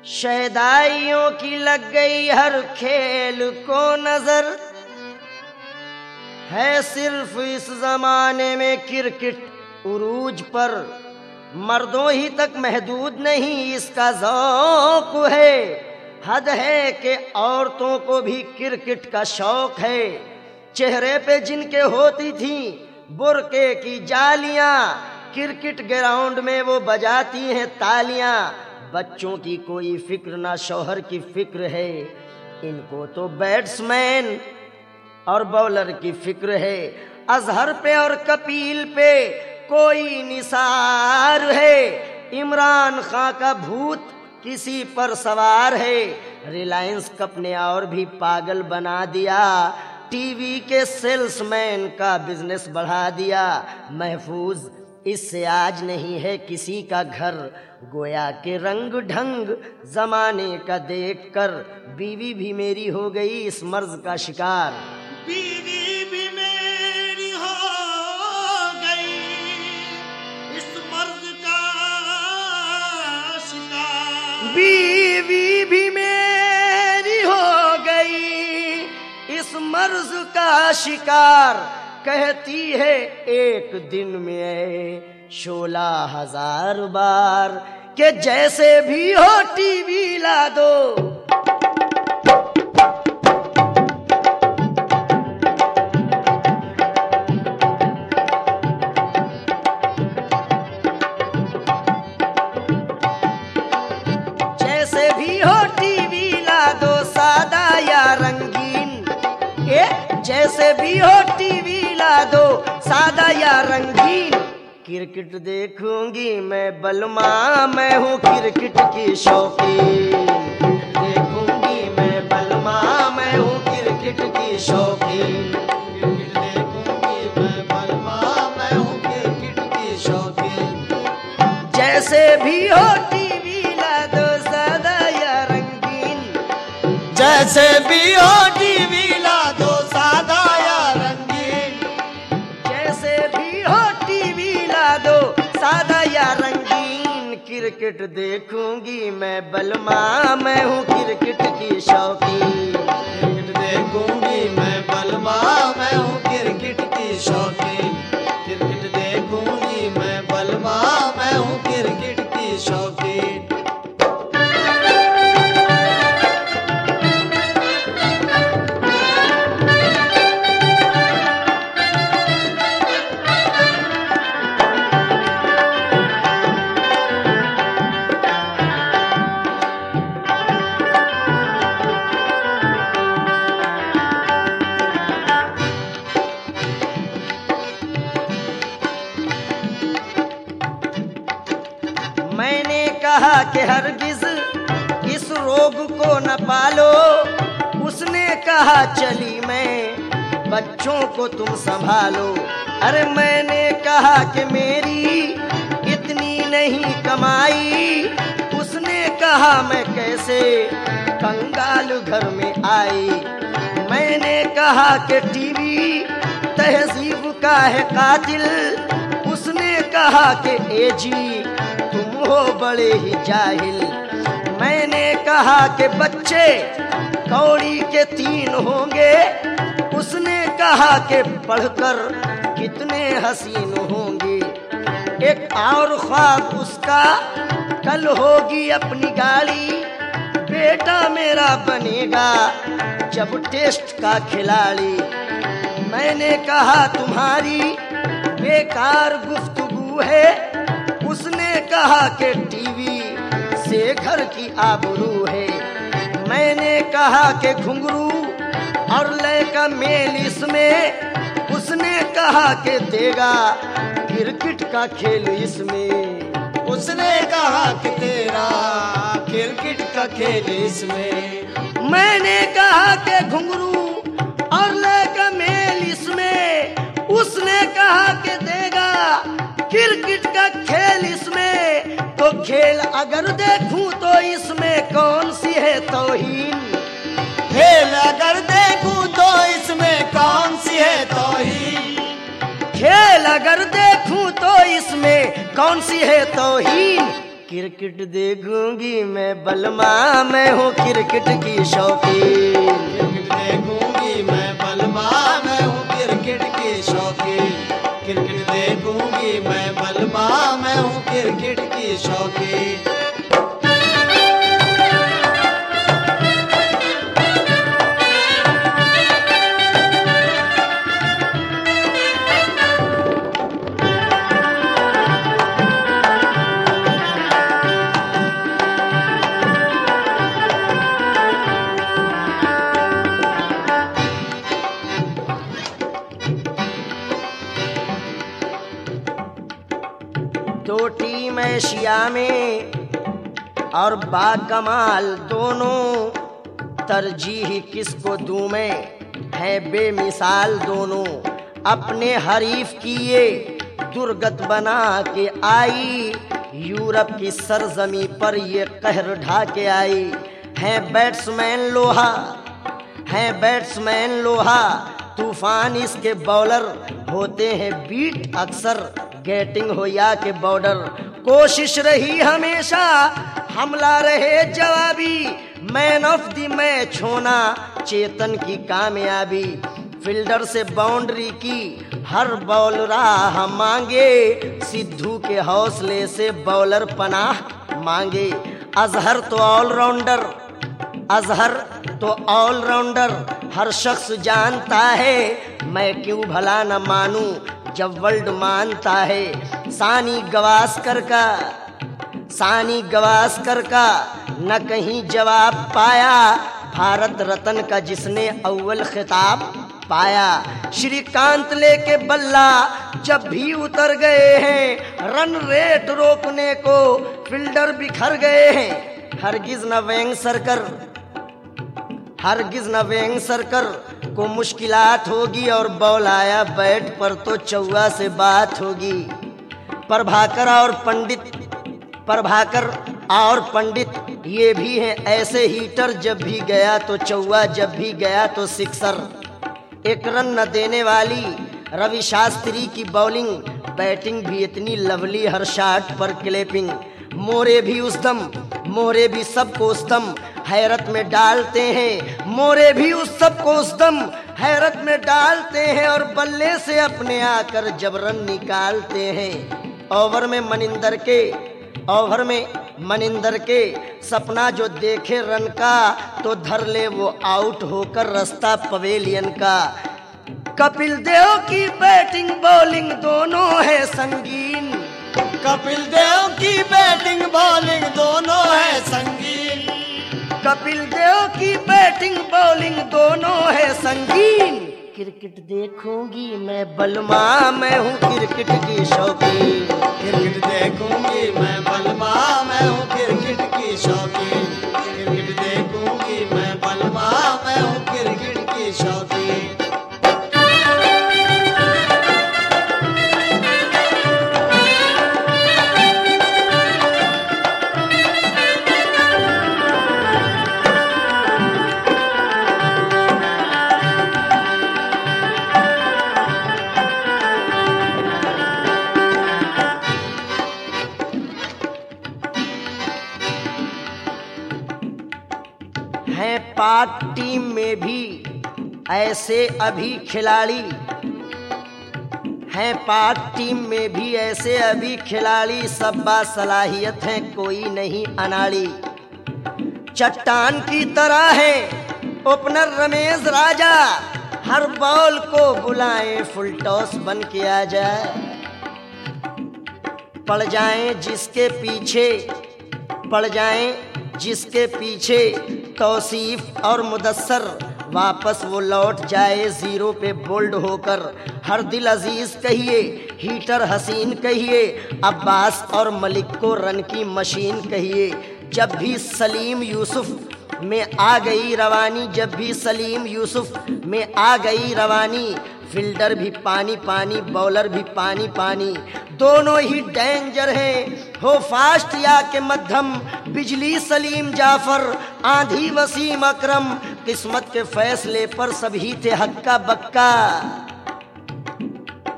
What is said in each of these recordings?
शैदाइयों की लग गई हर खेल को नजर, है सिर्फ इस जमाने में क्रिकेट उरूज पर। मर्दों ही तक महदूद नहीं इसका ज़ौक़ है, हद है कि औरतों को भी क्रिकेट का शौक है। चेहरे पे जिनके होती थी बुरके की जालियां, क्रिकेट ग्राउंड में वो बजाती हैं तालियां। बच्चों की कोई फिक्र ना शौहर की फिक्र है, इनको तो बैट्समैन और बॉलर की फिक्र है। अजहर पे और कपिल पे कोई निसार है, इमरान खां का भूत किसी पर सवार है। रिलायंस कप ने और भी पागल बना दिया, टीवी के सेल्समैन का बिजनेस बढ़ा दिया। महफूज इससे आज नहीं है किसी का घर, गोया के रंग ढंग जमाने का देखकर बीवी भी मेरी हो गई इस मर्ज का शिकार। बीवी भी मेरी हो गई इस मर्ज का शिकार। बीवी भी मेरी हो गई इस मर्ज का शिकार। कहती है एक दिन में 16,000 बार कि जैसे भी हो टीवी ला दो। जैसे भी हो टीवी ला दो, सादा या रंगीन। जैसे भी हो टीवी ला दो, सादा या रंगीन। क्रिकेट देखूंगी मैं बलमा, मैं हूँ क्रिकेट की शौकीन। देखूंगी मैं बलमा, मैं हूँ क्रिकेट की शौकीन। क्रिकेट देखूंगी मैं बलमा, मैं हूँ क्रिकेट की शौकीन। जैसे भी हो टीवी ला दो, सादा या रंगीन। जैसे भी हो टीवी ला दो, सादा या रंगीन। जैसे भी हो टीवी ला दो, सादा या रंगीन। क्रिकेट देखूंगी मैं बलमा, मैं हूँ क्रिकेट की शौकीन। क्रिकेट देखूंगी मैं बलमा, मैं हूँ क्रिकेट की शौकीन। क्रिकेट देखूंगी मैं बलमा, मैं हूँ क्रिकेट की शौकीन। मैंने कहा कि हरगिज इस रोग को न पालो, उसने कहा चली मैं बच्चों को तुम संभालो। अरे मैंने कहा कि मेरी इतनी नहीं कमाई, उसने कहा मैं कैसे कंगाल घर में आई। मैंने कहा कि टीवी तहजीब का है कातिल, उसने कहा कि एजी तुम हो बड़े ही जाहिल। मैंने कहा कि बच्चे कौड़ी के 3 होंगे, उसने कहा कि पढ़कर कितने हसीन होंगे। एक और ख्वाब उसका कल होगी अपनी गाड़ी, बेटा मेरा बनेगा जब टेस्ट का खिलाड़ी। मैंने कहा तुम्हारी बेकार गुफ्तगू है, उसने कहा कि टीवी से घर की आबरू है। मैंने कहा कि घुंघरू और लय का मेल इसमें, उसने कहा कि देगा क्रिकेट का खेल इसमें। उसने कहा कि तेरा क्रिकेट का खेल इसमें। मैंने कहा कि घुंघरू और लय का मेल इसमें, उसने कहा कि देगा क्रिकेट का खेल इसमें। तो खेल अगर देखूं तो इसमें कौन सी है तौहीन। खेल अगर देखूं तो इसमें कौन सी है तौहीन। खेल अगर देखूं तो इसमें कौन सी है तौहीन। क्रिकेट देखूंगी मैं बलमा, मैं हूँ क्रिकेट की शौकीन। क्रिकेट देखूंगी मैं बलमा, मैं हूँ क्रिकेट की शौकीन। क्रिकेट देखूंगी मैं बलमा, मैं हूँ क्रिकेट की शौकीन। दो टीम एशिया में और बाकमाल दोनों, तरजीह किसको दूं मैं, है बेमिसाल दोनों। अपने हरीफ की ये दुर्गत बना के आई, यूरोप की सरजमी पर ये कहर ढा के आई। है बैट्समैन लोहा, है बैट्समैन लोहा, तूफान इसके बॉलर होते हैं बीट अक्सर, बैटिंग हो या के बॉर्डर। कोशिश रही हमेशा हमला रहे जवाबी, मैन ऑफ द मैच होना चेतन की कामयाबी। फील्डर से बाउंड्री की हर बॉल राह मांगे, सिद्धू के हौसले से बॉलर पनाह मांगे। अजहर तो ऑलराउंडर, अजहर तो ऑलराउंडर हर शख्स जानता है, मैं क्यों भला न मानूं जब वर्ल्ड मानता है। सानी गवास्कर का, सानी गवास्कर का न कहीं जवाब पाया, भारत रत्न का जिसने अव्वल खिताब पाया। श्रीकांत लेके बल्ला जब भी उतर गए हैं, रन रेट रोकने को फील्डर बिखर गए हैं। हरगिज न वेंगसरकर, हरगिज न वेंगसरकर को मुश्किलात होगी, और बॉल आया बैट पर तो चौवा से बात होगी। प्रभाकर और पंडित, प्रभाकर और पंडित ये भी हैं ऐसे हीटर, जब भी गया तो चौवा, जब भी गया तो सिक्सर। एक रन न देने वाली रवि शास्त्री की बॉलिंग, बैटिंग भी इतनी लवली, हर शॉट पर क्लैपिंग। मोरे भी उस दम, मोरे भी सबको उस दम हैरत में डालते हैं, मोरे भी उस सबको उस दम हैरत में डालते हैं, और बल्ले से अपने आकर जब रन निकालते हैं। ओवर में मनिंदर के, ओवर में मनिंदर के सपना जो देखे रन का, तो धर ले वो आउट होकर रास्ता पवेलियन का। कपिल देव की बैटिंग बॉलिंग दोनों है संगीन, कपिल देव की बैटिंग बॉलिंग दोनों है संगीन। कपिल देव की बैटिंग बॉलिंग दोनों है संगीन। क्रिकेट देखूंगी मैं बलमा, मैं हूँ क्रिकेट की शौकीन। क्रिकेट देखूंगी मैं बलमा, मैं हूँ क्रिकेट की शौकीन। क्रिकेट देखूंगी मैं बलमा, मैं हूँ क्रिकेट की शौकीन। हैं पाक टीम में भी ऐसे अभी खिलाड़ी, हैं पाक टीम में भी ऐसे अभी खिलाड़ी, सब बासलाहियत हैं कोई नहीं अनाड़ी। चट्टान की तरह है ओपनर रमेश राजा, हर बॉल को बुलाएं फुल टॉस बन के आ जाए। पड़ जाएं जिसके पीछे, पड़ जाएं जिसके पीछे तौसीफ और मुदस्सर, वापस वो लौट जाए जीरो पे बोल्ड होकर। हर दिल अजीज कहिए, हीटर हसीन कहिए, अब्बास और मलिक को रन की मशीन कहिए। जब भी सलीम यूसुफ में आ गई रवानी, जब भी सलीम यूसुफ में आ गई रवानी, फील्डर भी पानी पानी, बॉलर भी पानी पानी, दोनों ही डेंजर हैं। हो फास्ट या के मध्यम, बिजली सलीम जाफर, आंधी वसीम अकरम, किस्मत के फैसले पर सभी थे हक्का बक्का।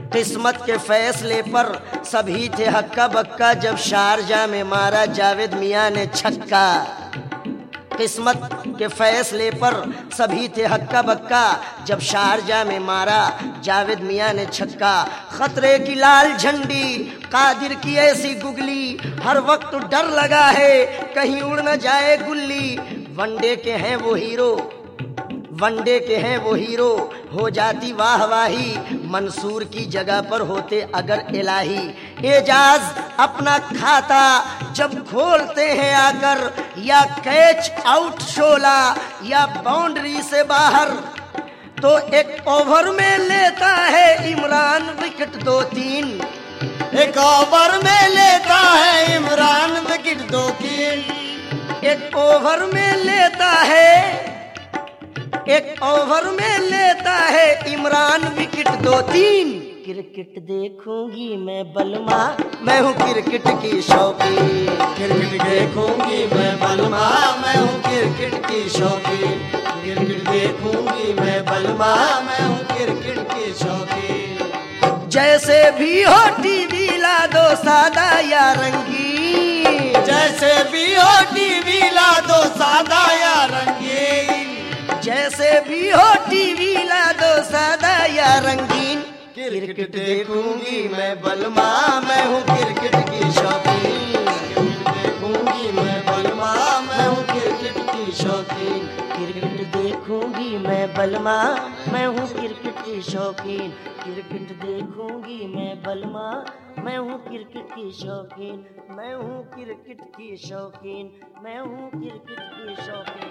किस्मत के फैसले पर सभी थे हक्का बक्का जब शारजा में मारा जावेद मियां ने छक्का। किस्मत के फैसले पर सभी थे हक्का बक्का जब शारजा में मारा जावेद मियां ने छक्का। खतरे की लाल झंडी कादिर की ऐसी गुगली, हर वक्त डर लगा है कहीं उड़ न जाए गुल्ली। वनडे के हैं वो हीरो, वनडे के हैं वो हीरो, हो जाती वाहवाही मंसूर की जगह पर होते अगर इलाही। एजाज अपना खाता जब खोलते हैं आकर, या कैच आउट शोला या बाउंड्री से बाहर, तो एक ओवर में लेता है इमरान विकेट 2-3। एक ओवर में लेता है इमरान विकेट 2-3। एक ओवर में लेता है, एक ओवर में लेता है इमरान विकेट 2-3। क्रिकेट देखूंगी मैं बलमा, मैं हूँ क्रिकेट की शौकीन। क्रिकेट देखूंगी मैं बलमा, मैं हूँ क्रिकेट की शौकीन। क्रिकेट देखूंगी मैं बलमा, मैं हूँ क्रिकेट की शौकीन। जैसे भी हो टीवी ला दो सादा या रंगीन, जैसे भी हो टीवी ला दो सादा या रंगीन। जैसे भी हो टीवी ला दो सादा या रंगीन। क्रिकेट देखूंगी मैं बलमा, मैं हूँ क्रिकेट की शौकीन। क्रिकेट देखूंगी मैं बलमा, मैं हूँ क्रिकेट की शौकीन। क्रिकेट देखूंगी मैं बलमा, मैं हूँ क्रिकेट की शौकीन। क्रिकेट देखूंगी मैं बलमा, मैं हूँ क्रिकेट की शौकीन। मैं हूँ क्रिकेट की शौकीन, मैं हूँ क्रिकेट की शौकीन।